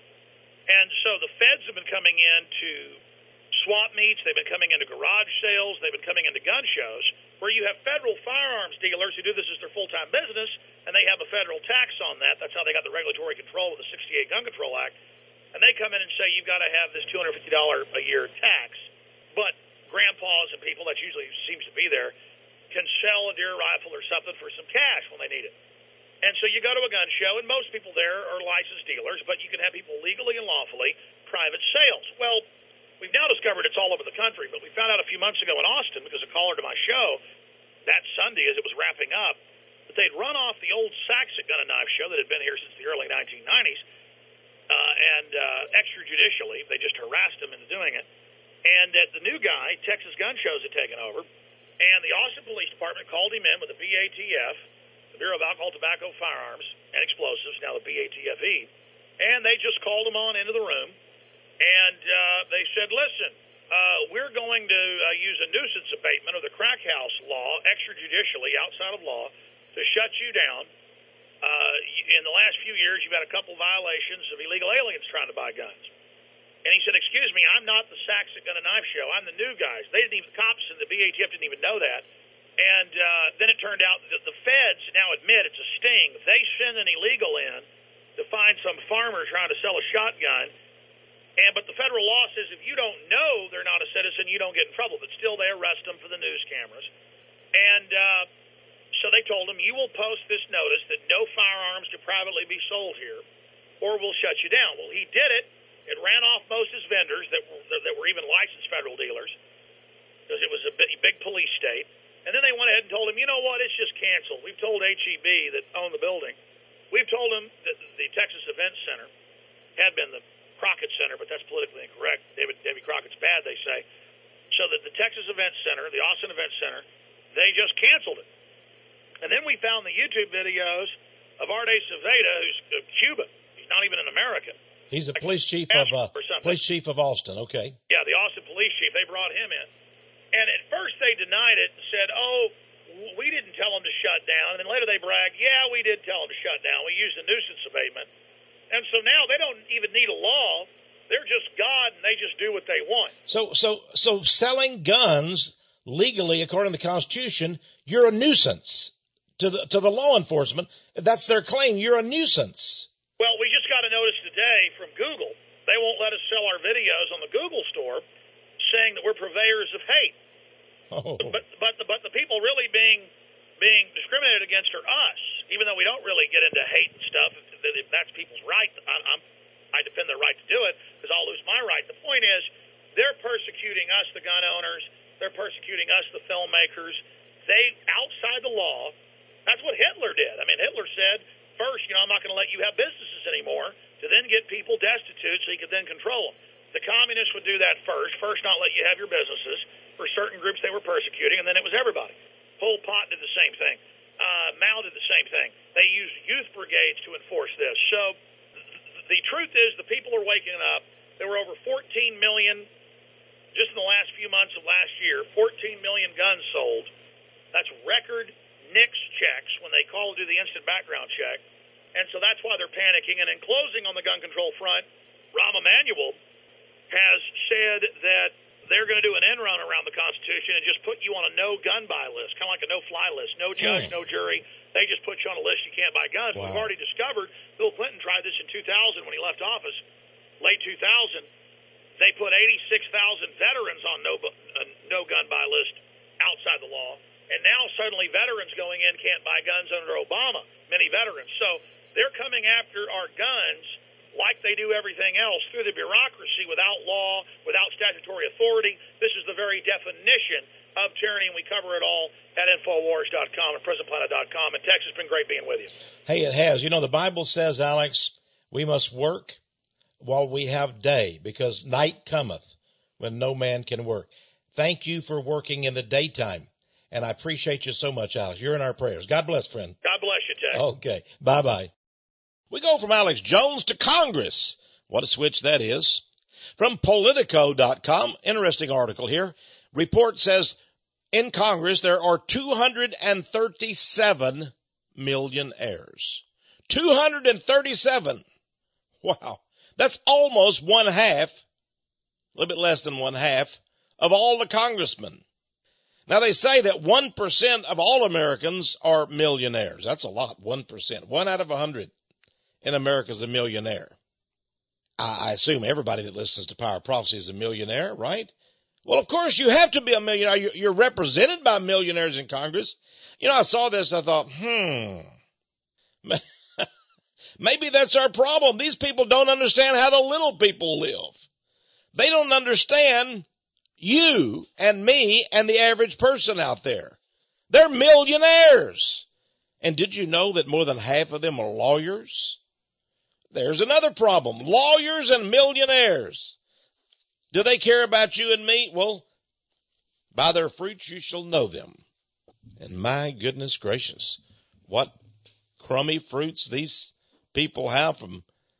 And so the feds have been coming into swap meets, they've been coming into garage sales, they've been coming into gun shows, where you have federal firearms dealers who do this as their full-time business, and they have a federal tax on that. That's how they got the regulatory control of the 68 Gun Control Act. And they come in and say, you've got to have this $250 a year tax. But grandpas and people, that usually seems to be there, can sell a deer rifle or something for some cash when they need it. And so you go to a gun show, and most people there are licensed dealers, but you can have people legally and lawfully private sales. Well, we've now discovered it's all over the country, but we found out a few months ago in Austin, because a caller to my show that Sunday as it was wrapping up, that they'd run off the old Saxon Gun and Knife show that had been here since the early 1990s, and extrajudicially, they just harassed him into doing it, and that the new guy, Texas Gun Shows, had taken over, and the Austin Police Department called him in with the BATF, the Bureau of Alcohol, Tobacco, Firearms, and Explosives, now the BATFE, and they just called him on into the room, and they said, listen, we're going to use a nuisance abatement of the crack house law, extrajudicially, outside of law, to shut you down. In the last few years, you've had a couple violations of illegal aliens trying to buy guns. And he said, excuse me, I'm not the Saxon Gun and Knife Show. I'm the new guys. They didn't even, cops and the BATF didn't even know that. And then it turned out that the feds now admit it's a sting. If they send an illegal in to find some farmer trying to sell a shotgun, but the federal law says if you don't know they're not a citizen, you don't get in trouble. But still, they arrest them for the news cameras. And so they told him, you will post this notice that no firearms can privately be sold here, or we'll shut you down. Well, he did it. It ran off most of his vendors that were even licensed federal dealers, because it was a big police state. And then they went ahead and told him, you know what, it's just canceled. We've told HEB that owned the building. We've told them that the Texas Event Center had been the Crockett Center, but that's politically incorrect. Davy Crockett's bad, they say. So that the Texas Event Center, the Austin Event Center, they just canceled it. And then we found the YouTube videos of Arde Civeta, who's Cuban. He's not even an American. He's the police chief of Austin. Okay. Yeah, the Austin police chief. They brought him in. And at first they denied it and said, oh, we didn't tell them to shut down. And then later they bragged, yeah, we did tell them to shut down. We used a nuisance abatement. And so now they don't even need a law. They're just God, and they just do what they want. So selling guns legally, according to the Constitution, you're a nuisance to the law enforcement. That's their claim. You're a nuisance. Well, we just got a notice today from Google. They won't let us sell our videos on the Google store, saying that we're purveyors of hate. Oh. But the people really being being discriminated against are us, even though we don't really get into hate and stuff. If that's people's right, I defend their right to do it because I'll lose my right. The point is, they're persecuting us, the gun owners. They're persecuting us, the filmmakers. They, outside the law, that's what Hitler did. I mean, Hitler said, first, I'm not going to let you have businesses anymore, to then get people destitute so he could then control them. The communists would do that first not let you have your businesses for certain groups they were persecuting, and then it was everybody. Pol Pot did the same thing. Mao did the same thing. They used youth brigades to enforce this. So the truth is the people are waking up. There were over 14 million, just in the last few months of last year, 14 million guns sold. That's record NICS checks when they call to do the instant background check. And so that's why they're panicking. And in closing on the gun control front, Rahm Emanuel has said that they're going to do an end run around the Constitution and just put you on a no-gun buy list, kind of like a no-fly list. No judge, no jury. They just put you on a list you can't buy guns. Wow. We've already discovered Bill Clinton tried this in 2000 when he left office, late 2000. They put 86,000 veterans on no-gun buy list outside the law. And now suddenly veterans going in can't buy guns under Obama, many veterans. So they're coming after our guns like they do everything else through the bureaucracy without law, without statutory authority. This is the very definition of tyranny, and we cover it all at Infowars.com and PrisonPlanet.com. And Tex, it's been great being with you. Hey, it has. The Bible says, Alex, we must work while we have day, because night cometh when no man can work. Thank you for working in the daytime. And I appreciate you so much, Alex. You're in our prayers. God bless, friend. God bless you, Tex. Okay. Bye-bye. We go from Alex Jones to Congress. What a switch that is. From Politico.com, interesting article here. Report says in Congress there are 237 millionaires. 237. Wow. That's almost one half, a little bit less than one half, of all the congressmen. Now, they say that 1% of all Americans are millionaires. That's a lot, 1%. 1 out of 100 in America is a millionaire. I assume everybody that listens to Power of Prophecy is a millionaire, right? Well, of course, you have to be a millionaire. You're represented by millionaires in Congress. I saw this, I thought, maybe that's our problem. These people don't understand how the little people live. They don't understand you and me and the average person out there. They're millionaires. And did you know that more than half of them are lawyers? There's another problem. Lawyers and millionaires. Do they care about you and me? Well, by their fruits you shall know them. And my goodness gracious, what crummy fruits these people have from,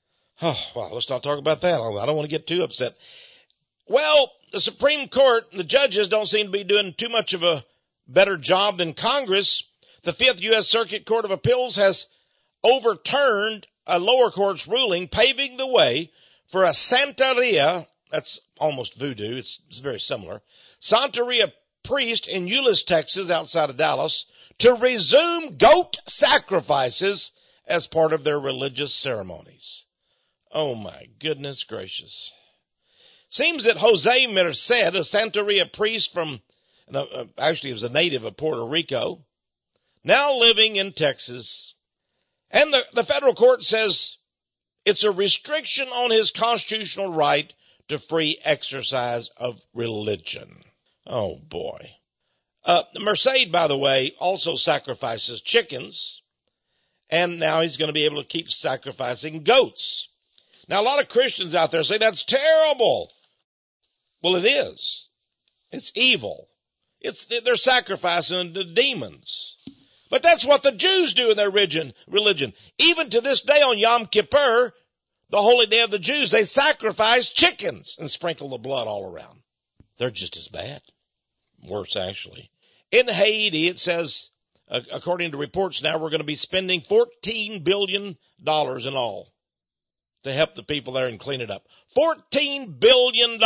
let's not talk about that. I don't want to get too upset. Well, the Supreme Court, the judges don't seem to be doing too much of a better job than Congress. The Fifth U.S. Circuit Court of Appeals has overturned a lower court's ruling, paving the way for a Santeria, that's almost voodoo, it's very similar, Santeria priest in Euless, Texas, outside of Dallas, to resume goat sacrifices as part of their religious ceremonies. Oh my goodness gracious. Seems that Jose Merced, a Santeria priest from, actually he was a native of Puerto Rico, now living in Texas, and the federal court says it's a restriction on his constitutional right to free exercise of religion. Oh boy. Merced, by the way, also sacrifices chickens, and now he's going to be able to keep sacrificing goats. Now a lot of Christians out there say that's terrible. Well, it is. It's evil. They're sacrificing to demons. But that's what the Jews do in their religion. Even to this day on Yom Kippur, the holy day of the Jews, they sacrifice chickens and sprinkle the blood all around. They're just as bad. Worse, actually. In Haiti, it says, according to reports now, we're going to be spending $14 billion in all to help the people there and clean it up. $14 billion.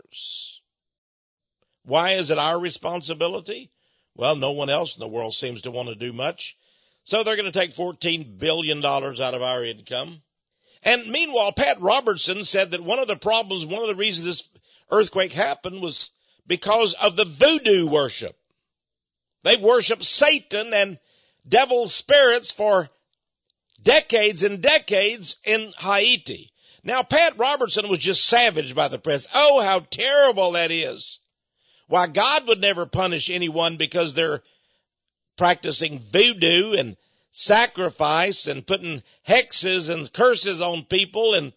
Why is it our responsibility? Well, no one else in the world seems to want to do much. So they're going to take $14 billion out of our income. And meanwhile, Pat Robertson said that one of the reasons this earthquake happened was because of the voodoo worship. They've worshiped Satan and devil spirits for decades and decades in Haiti. Now, Pat Robertson was just savaged by the press. Oh, how terrible that is. Why, God would never punish anyone because they're practicing voodoo and sacrifice and putting hexes and curses on people and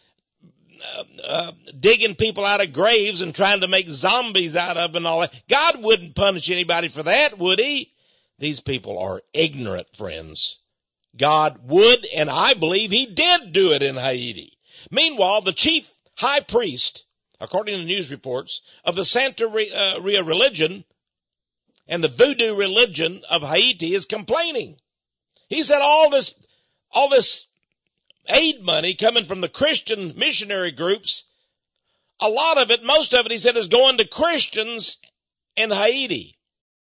digging people out of graves and trying to make zombies out of them and all that. God wouldn't punish anybody for that, would he? These people are ignorant, friends. God would, and I believe he did do it in Haiti. Meanwhile, the chief high priest, according to news reports, of the Santeria religion and the voodoo religion of Haiti is complaining. He said all this aid money coming from the Christian missionary groups, a lot of it, most of it, he said, is going to Christians in Haiti.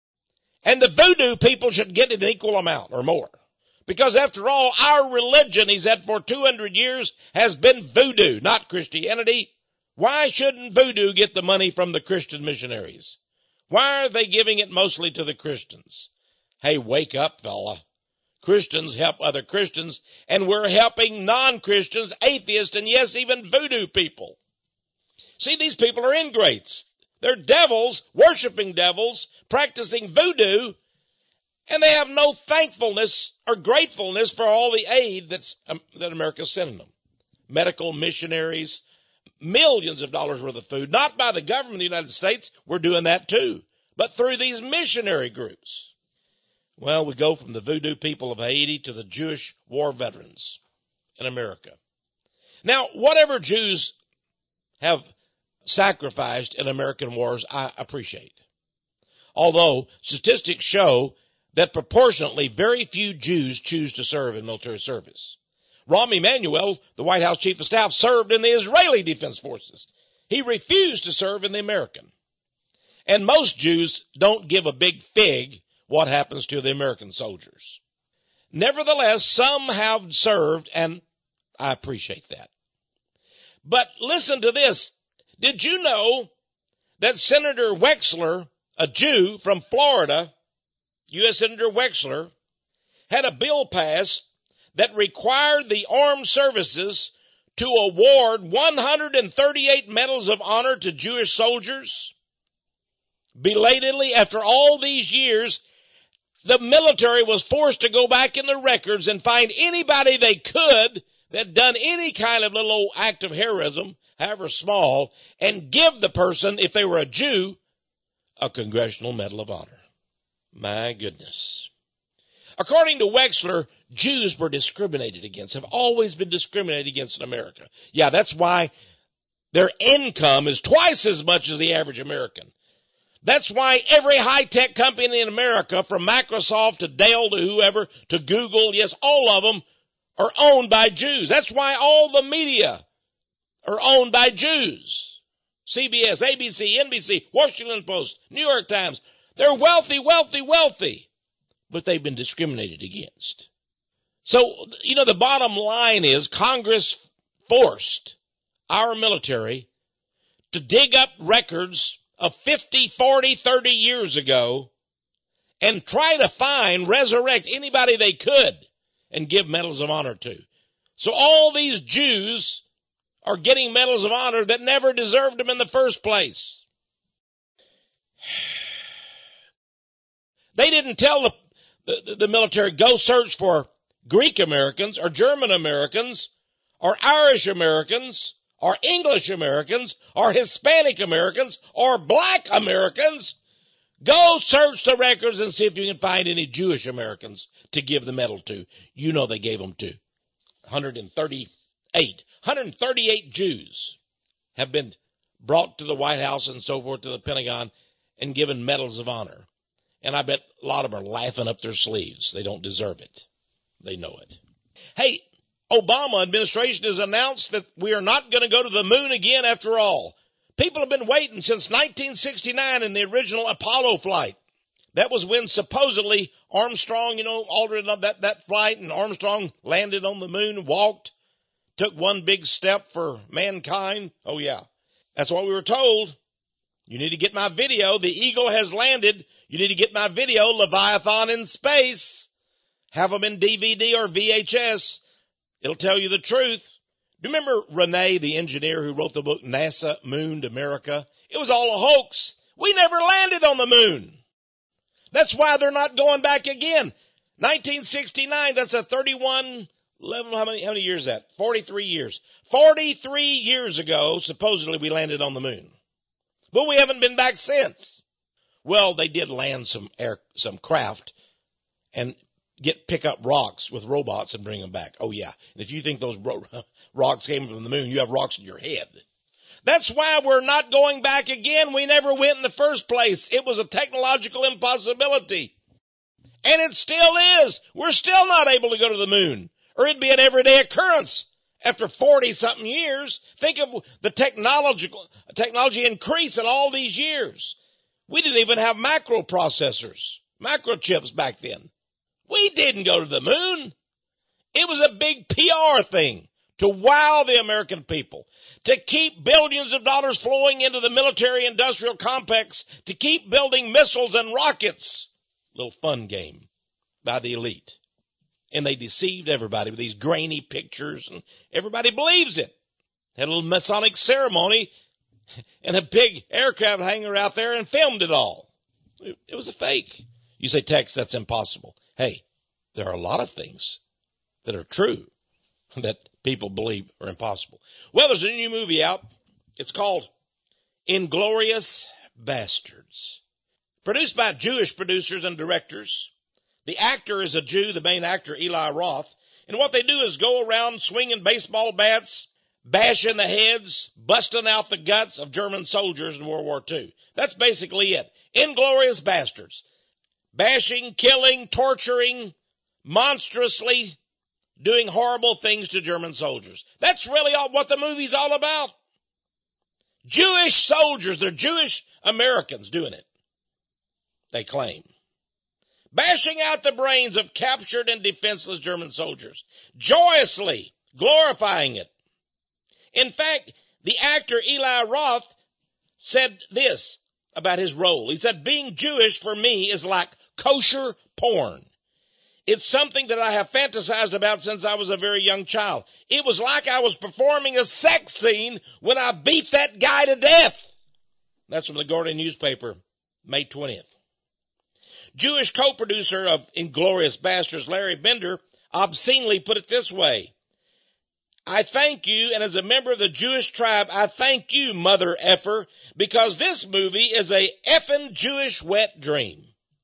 And the voodoo people should get an equal amount or more. Because after all, our religion, he said, for 200 years has been voodoo, not Christianity. Why shouldn't voodoo get the money from the Christian missionaries? Why are they giving it mostly to the Christians? Hey, wake up, fella. Christians help other Christians, and we're helping non-Christians, atheists, and yes, even voodoo people. See, these people are ingrates. They're devils, worshiping devils, practicing voodoo, and they have no thankfulness or gratefulness for all the aid that America's sending them. Medical missionaries, millions of dollars worth of food, not by the government of the United States. We're doing that too, but through these missionary groups. Well, we go from the voodoo people of Haiti to the Jewish war veterans in America. Now, whatever Jews have sacrificed in American wars, I appreciate. Although statistics show that proportionately very few Jews choose to serve in military service. Rahm Emanuel, the White House Chief of Staff, served in the Israeli Defense Forces. He refused to serve in the American. And most Jews don't give a big fig what happens to the American soldiers. Nevertheless, some have served, and I appreciate that. But listen to this. Did you know that Senator Wexler, a Jew from Florida, U.S. Senator Wexler, had a bill passed that required the armed services to award 138 medals of honor to Jewish soldiers? Belatedly, after all these years, the military was forced to go back in the records and find anybody they could that done any kind of little old act of heroism, however small, and give the person, if they were a Jew, a Congressional Medal of Honor. My goodness. According to Wexler, Jews were discriminated against, have always been discriminated against in America. Yeah, that's why their income is twice as much as the average American. That's why every high-tech company in America, from Microsoft to Dell to whoever, to Google, yes, all of them are owned by Jews. That's why all the media are owned by Jews. CBS, ABC, NBC, Washington Post, New York Times. They're wealthy, wealthy, wealthy, but they've been discriminated against. So, the bottom line is Congress forced our military to dig up records of 50, 40, 30 years ago and try to resurrect anybody they could and give medals of honor to. So all these Jews are getting medals of honor that never deserved them in the first place. They didn't tell the military, go search for Greek Americans or German Americans or Irish Americans or English Americans or Hispanic Americans or Black Americans. Go search the records and see if you can find any Jewish Americans to give the medal to. You know they gave them to 138. 138 Jews have been brought to the White House and so forth, to the Pentagon, and given medals of honor. And I bet a lot of them are laughing up their sleeves. They don't deserve it. They know it. Hey, Obama administration has announced that we are not going to go to the moon again after all. People have been waiting since 1969 in the original Apollo flight. That was when supposedly Armstrong, altered that flight, and Armstrong landed on the moon, walked, took one big step for mankind. Oh yeah. That's what we were told. You need to get my video. The Eagle has landed. You need to get my video, Leviathan in Space. Have them in DVD or VHS. It'll tell you the truth. Do you remember Rene, the engineer who wrote the book NASA Mooned America? It was all a hoax. We never landed on the moon. That's why they're not going back again. 1969, that's a 11, how many years is that? 43 years. 43 years ago, supposedly we landed on the moon. But we haven't been back since. Well, they did land some craft and pick up rocks with robots and bring them back. Oh yeah. And if you think those rocks came from the moon, you have rocks in your head. That's why we're not going back again. We never went in the first place. It was a technological impossibility. And it still is. We're still not able to go to the moon, or it'd be an everyday occurrence after 40-something years. Think of the technology increase in all these years. We didn't even have microprocessors, microchips back then. We didn't go to the moon. It was a big PR thing to wow the American people, to keep billions of dollars flowing into the military-industrial complex, to keep building missiles and rockets. Little fun game by the elite. And they deceived everybody with these grainy pictures, and everybody believes it. Had a little Masonic ceremony and a big aircraft hangar out there and filmed it all. It was a fake. You say, Tex, that's impossible. Hey, there are a lot of things that are true that people believe are impossible. Well, there's a new movie out. It's called Inglourious Bastards. Produced by Jewish producers and directors. The actor is a Jew, the main actor, Eli Roth. And what they do is go around swinging baseball bats, bashing the heads, busting out the guts of German soldiers in World War II. That's basically it. Inglourious Bastards. Bashing, killing, torturing, monstrously doing horrible things to German soldiers. That's really what the movie's all about. Jewish soldiers, they're Jewish Americans doing it, they claim. Bashing out the brains of captured and defenseless German soldiers, joyously glorifying it. In fact, the actor Eli Roth said this about his role. He said, being Jewish for me is like kosher porn. It's something that I have fantasized about since I was a very young child. It was like I was performing a sex scene when I beat that guy to death. That's from the Guardian newspaper, May 20th. Jewish co-producer of Inglourious Bastards, Larry Bender, obscenely put it this way. I thank you, and as a member of the Jewish tribe, I thank you, mother effer, because this movie is a effing Jewish wet dream.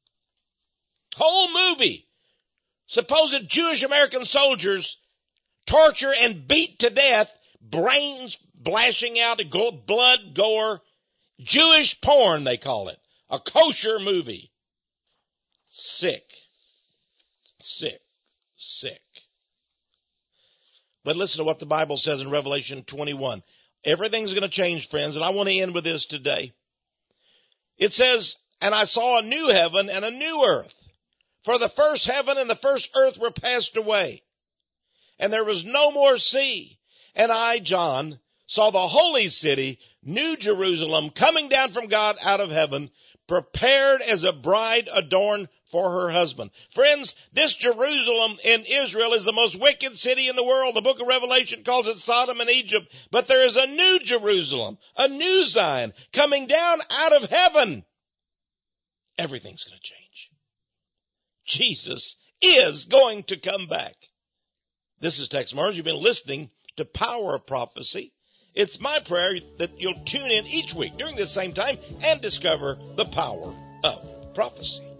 Whole movie. Supposed Jewish American soldiers torture and beat to death, brains splashing out, blood, gore, Jewish porn, they call it. A kosher movie. Sick. Sick. Sick. But listen to what the Bible says in Revelation 21. Everything's going to change, friends, and I want to end with this today. It says, and I saw a new heaven and a new earth. For the first heaven and the first earth were passed away, and there was no more sea. And I, John, saw the holy city, New Jerusalem, coming down from God out of heaven, prepared as a bride adorned for her husband. Friends, this Jerusalem in Israel is the most wicked city in the world. The book of Revelation calls it Sodom and Egypt. But there is a new Jerusalem, a new Zion, coming down out of heaven. Everything's going to change. Jesus is going to come back. This is Tex Mars. You've been listening to Power of Prophecy. It's my prayer that you'll tune in each week during this same time and discover the power of prophecy.